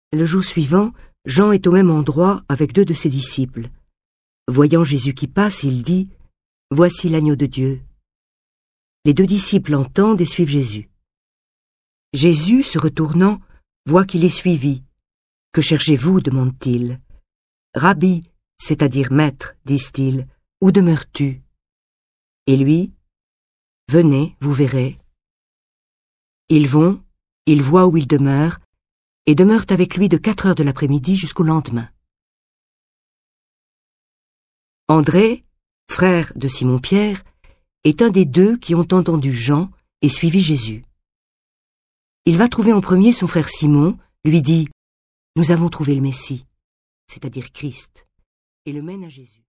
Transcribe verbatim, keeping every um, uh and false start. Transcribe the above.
Le jour suivant, Jean est au même endroit avec deux de ses disciples. Voyant Jésus qui passe, il dit « Voici l'agneau de Dieu ». Les deux disciples l'entendent et suivent Jésus. Jésus, se retournant, voit qu'il est suivi. « Que cherchez-vous » demande-t-il. « Rabbi, c'est-à-dire maître, disent-ils, où demeures-tu » Et lui « Venez, vous verrez ». Ils vont, ils voient où il demeure, et demeurent avec lui de quatre heures de l'après-midi jusqu'au lendemain. André, frère de Simon-Pierre, est un des deux qui ont entendu Jean et suivi Jésus. Il va trouver en premier son frère Simon, lui dit « Nous avons trouvé le Messie », c'est-à-dire Christ, et le mène à Jésus.